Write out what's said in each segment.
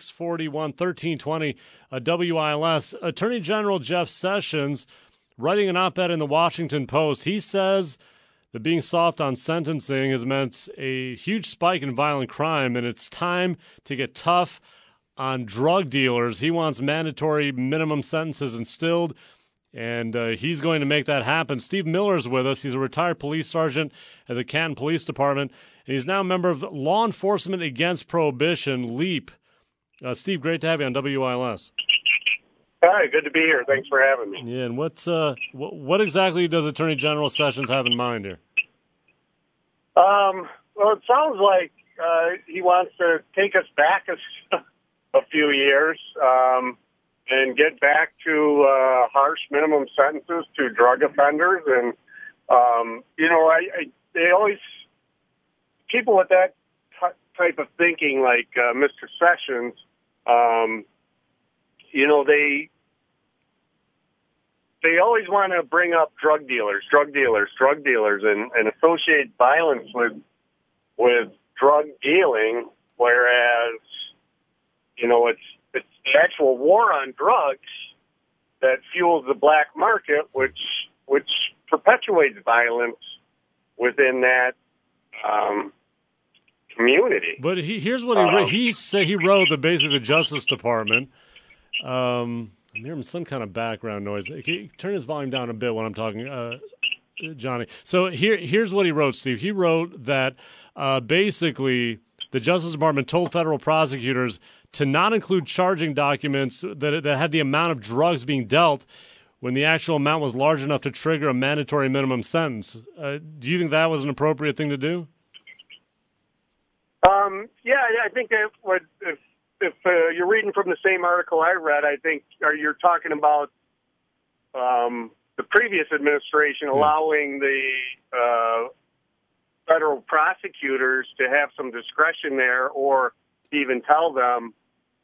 641 1320 WILS. Attorney General Jeff Sessions, writing an op-ed in the Washington Post, he says that being soft on sentencing has meant a huge spike in violent crime, and it's time to get tough on drug dealers. He wants mandatory minimum sentences instilled, and he's going to make that happen. Steve Miller's with us. He's a retired police sergeant at the Canton Police Department, and he's now a member of Law Enforcement Against Prohibition, LEAP. Steve, great to have you on WILS. Hi, good to be here. Thanks for having me. Yeah, and what exactly does Attorney General Sessions have in mind here? Well, it sounds like he wants to take us back a few years and get back to harsh minimum sentences to drug offenders. And, they always, people with that type of thinking, like Mr. Sessions, they always want to bring up drug dealers, and associate violence with drug dealing, whereas, it's the actual war on drugs that fuels the black market, which perpetuates violence within that community. But here's what he said. He wrote the basically the Justice Department. I'm hearing some kind of background noise. Can you turn his volume down a bit when I'm talking, Johnny? So here's what he wrote, Steve. He wrote that basically the Justice Department told federal prosecutors to not include charging documents that had the amount of drugs being dealt when the actual amount was large enough to trigger a mandatory minimum sentence. Do you think that was an appropriate thing to do? Yeah, I think that would, if you're reading from the same article I read, I think you're talking about the previous administration allowing the federal prosecutors to have some discretion there, or even tell them,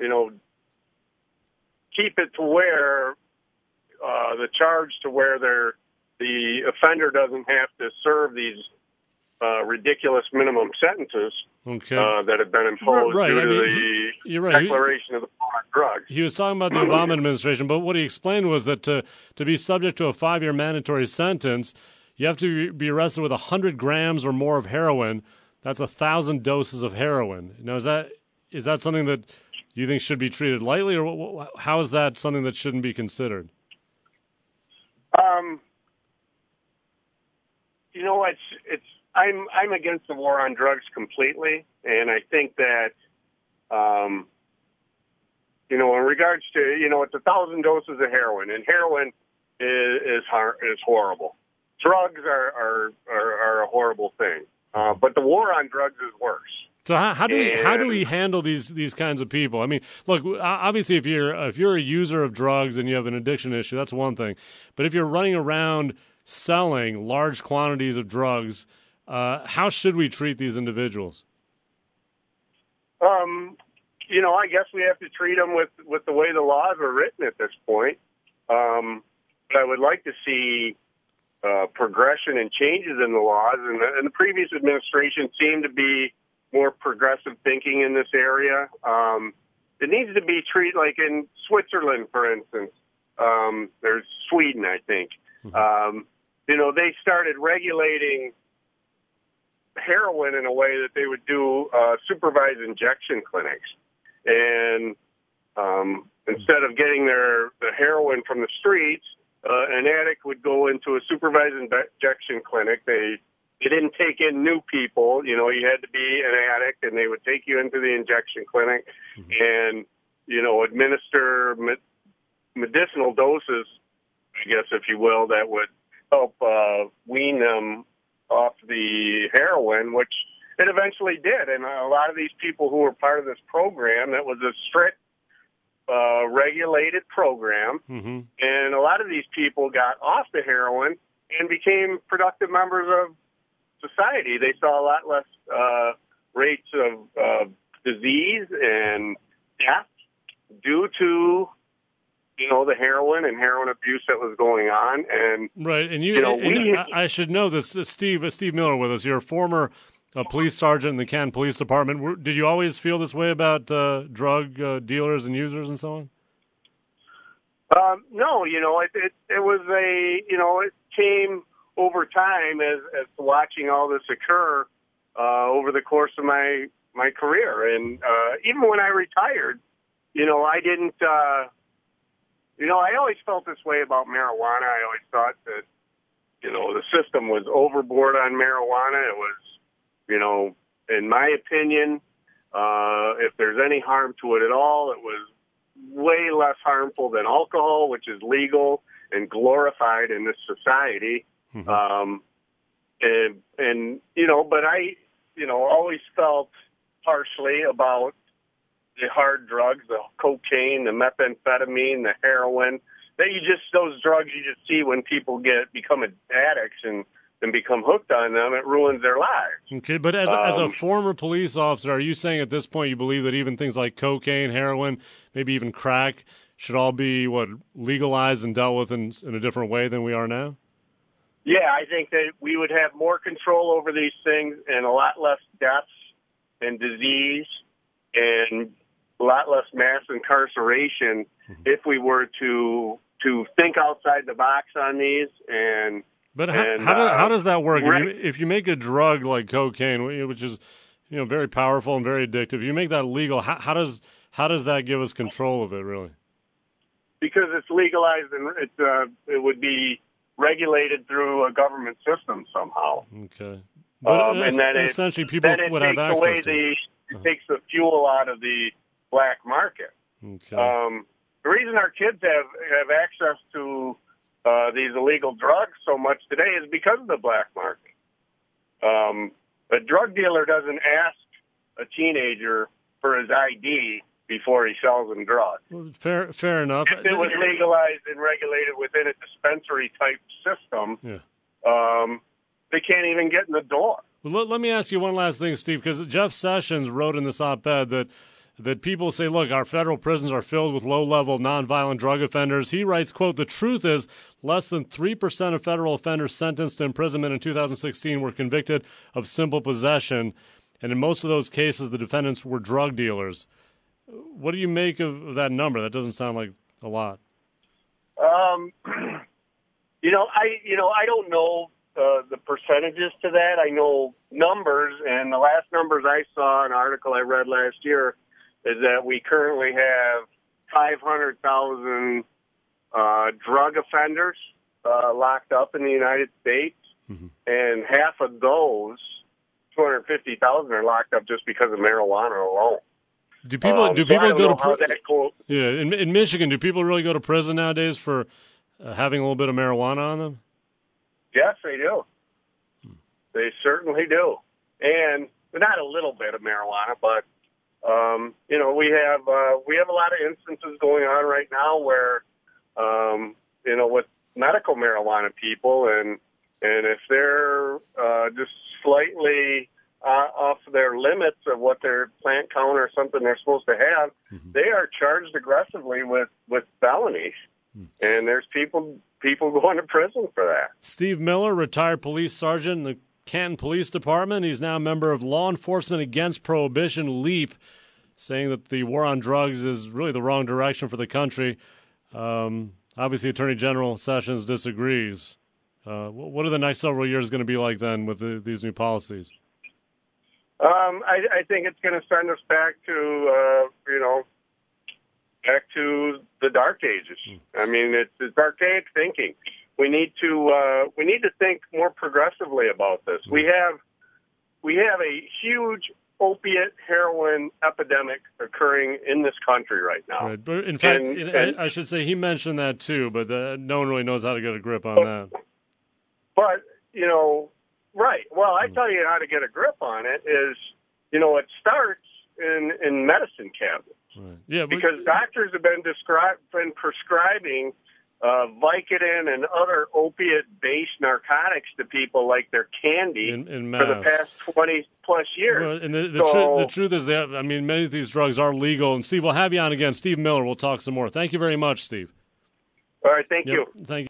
keep it to where the charge to where the offender doesn't have to serve these ridiculous minimum sentences that have been imposed due to the declaration of the war on drugs. He was talking about the Obama administration, but what he explained was that to be subject to a 5-year mandatory sentence, you have to be arrested with 100 grams or more of heroin. That's 1,000 doses of heroin. Now, is that something that you think should be treated lightly, or how is that something that shouldn't be considered? I'm against the war on drugs completely, and I think that, in regards to, it's 1,000 doses of heroin, and heroin is horrible. Drugs are a horrible thing, but the war on drugs is worse. So how do we handle these kinds of people? I mean, look, obviously, if you're a user of drugs and you have an addiction issue, that's one thing. But if you're running around selling large quantities of drugs, how should we treat these individuals? I guess we have to treat them with the way the laws are written at this point. But I would like to see progression and changes in the laws, and the previous administration seemed to be more progressive thinking in this area. It needs to be treated like in Switzerland, for instance. There's Sweden, I think. Mm-hmm. They started regulating heroin in a way that they would do supervised injection clinics. And instead of getting the heroin from the streets, an addict would go into a supervised injection clinic. They didn't take in new people. You had to be an addict, and they would take you into the injection clinic and, administer medicinal doses, I guess, if you will, that would help wean them off the heroin, which it eventually did. And a lot of these people who were part of this program, that was a strict, regulated program, and a lot of these people got off the heroin and became productive members of society. They saw a lot less rates of disease and death due to the heroin and heroin abuse that was going on. And right, and I should know this, Steve Miller with us. You're a former a police sergeant in the Canton Police Department. Did you always feel this way about drug dealers and users and so on? No, it was it came over time as watching all this occur over the course of my career. And even when I retired, I didn't, I always felt this way about marijuana. I always thought that, the system was overboard on marijuana. It was, in my opinion, if there's any harm to it at all, it was way less harmful than alcohol, which is legal and glorified in this society. Mm-hmm. But I, always felt harshly about the hard drugs, the cocaine, the methamphetamine, the heroin. Those drugs you just see when people become addicts and become hooked on them, it ruins their lives. Okay, but as a former police officer, are you saying at this point you believe that even things like cocaine, heroin, maybe even crack should all be, legalized and dealt with in a different way than we are now? Yeah, I think that we would have more control over these things and a lot less deaths and disease and a lot less mass incarceration if we were to think outside the box on these. But how does that work? If you make a drug like cocaine, which is very powerful and very addictive, you make that legal. How does that give us control of it, really? Because it's legalized and it would be regulated through a government system somehow. Okay, but and then essentially people would have access to it. It takes the fuel out of the black market. Okay. The reason our kids have access to these illegal drugs so much today is because of the black market. A drug dealer doesn't ask a teenager for his ID before he sells them drugs. Well, fair enough. If it was legalized and regulated within a dispensary-type system, they can't even get in the door. Well, let me ask you one last thing, Steve, because Jeff Sessions wrote in this op-ed that people say, look, our federal prisons are filled with low-level, nonviolent drug offenders. He writes, quote, the truth is less than 3% of federal offenders sentenced to imprisonment in 2016 were convicted of simple possession, and in most of those cases, the defendants were drug dealers. What do you make of that number? That doesn't sound like a lot. I don't know the percentages to that. I know numbers, and the last numbers I saw, an article I read last year, is that we currently have 500,000 drug offenders locked up in the United States, mm-hmm. and half of those, 250,000, are locked up just because of marijuana alone. Do people go to prison? Yeah, in Michigan, do people really go to prison nowadays for having a little bit of marijuana on them? Yes, they do. They certainly do, and not a little bit of marijuana, but we have a lot of instances going on right now where with medical marijuana people, and if they're just slightly off their limits of what their plant count or something they're supposed to have, mm-hmm. they are charged aggressively with felonies. And there's people going to prison for that. Steve Miller, retired police sergeant in the Canton Police Department. He's now a member of Law Enforcement Against Prohibition, LEAP, saying that the war on drugs is really the wrong direction for the country. Obviously, Attorney General Sessions disagrees. What are the next several years going to be like then with these new policies? I think it's going to send us back to, back to the dark ages. I mean, it's archaic thinking. We need to think more progressively about this. We have a huge opiate heroin epidemic occurring in this country right now. Right. But in fact, I should say he mentioned that too, but no one really knows how to get a grip on that. But, right. Well, I tell you how to get a grip on it is, it starts in medicine cabinets. Right. Yeah, because doctors have been prescribing Vicodin and other opiate-based narcotics to people like they're candy for the past 20-plus years. Well, and the truth is that, many of these drugs are legal. And, Steve, we'll have you on again. Steve Miller, we'll talk some more. Thank you very much, Steve. All right, thank you. Thank you.